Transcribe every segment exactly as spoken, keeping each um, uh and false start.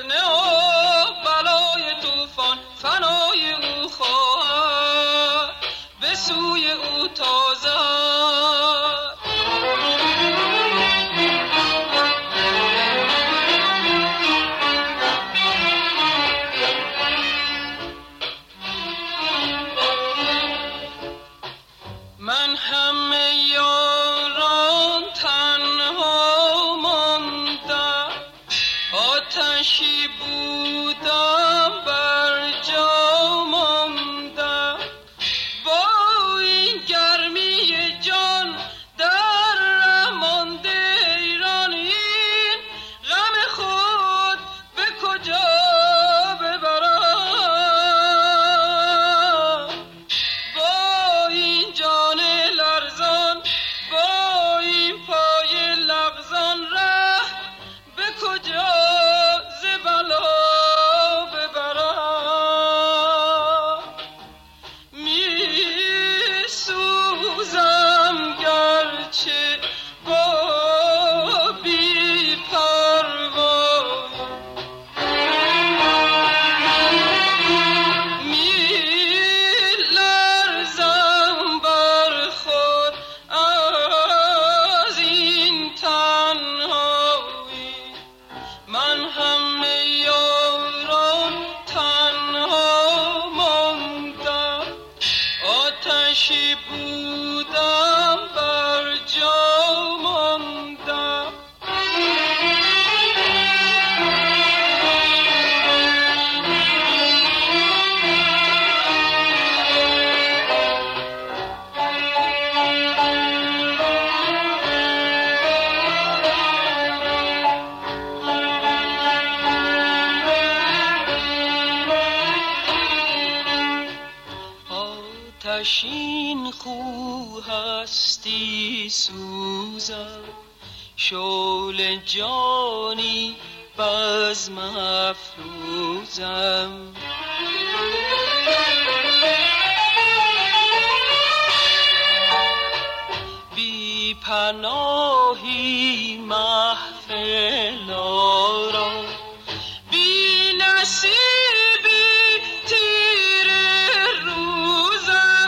فتنه و بلای طوفان فنای او خواهد به سوی او تازد. من همه یاران تنها ماندم، آتشی بودم بر جا ماندم، با این گرمی جان در ره مانده ایران، این غم خود به کجا ببرم؟ با این جان لرزان، با این پای لغزان، ره به کجا ز بلا ببرم؟ می سوزم گرچه با بی پروایی، می لرزم بر خود از این تنهایی. من همه یاران تنها ماندم، آتشی بودم بر جا ماندم. آتشین خو هستی سوزم، شعله جانی بزم افروزم. بی پناهی محفل آرا، بی نصیبی تیر روزم.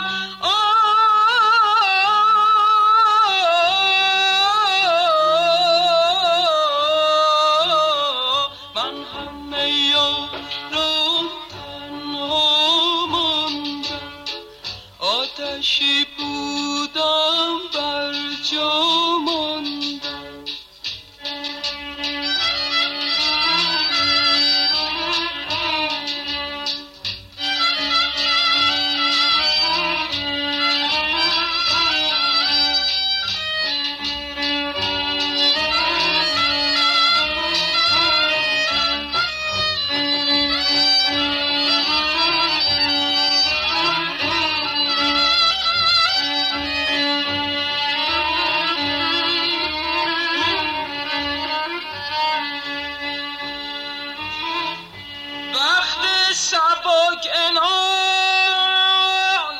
آه من همه یاران تنها ماندم، آتشی بودم بر جا ماندم. وقت سبک انعام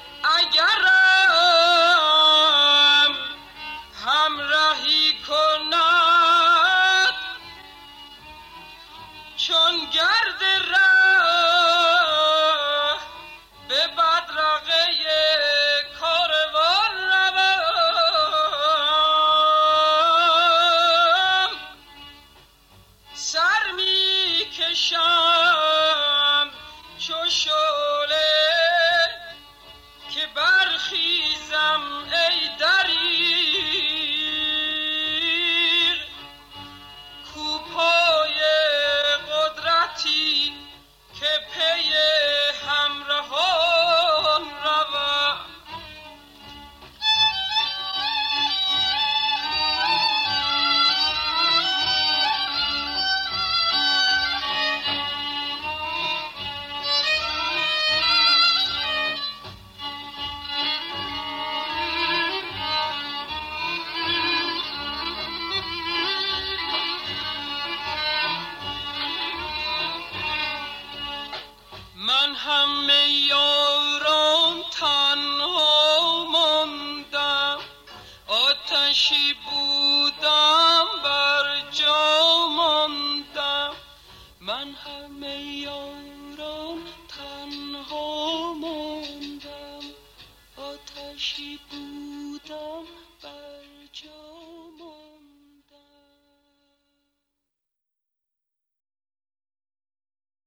اگرم همراهی کند، چون گرد ره به بدرقه کاروان روم. سر می کشم چو شعله که برخیزم ای دریغ، کوپای قدرتی که پی همراهان روم. من همه یاران تنها ماندم، آتشی بودم بر جان.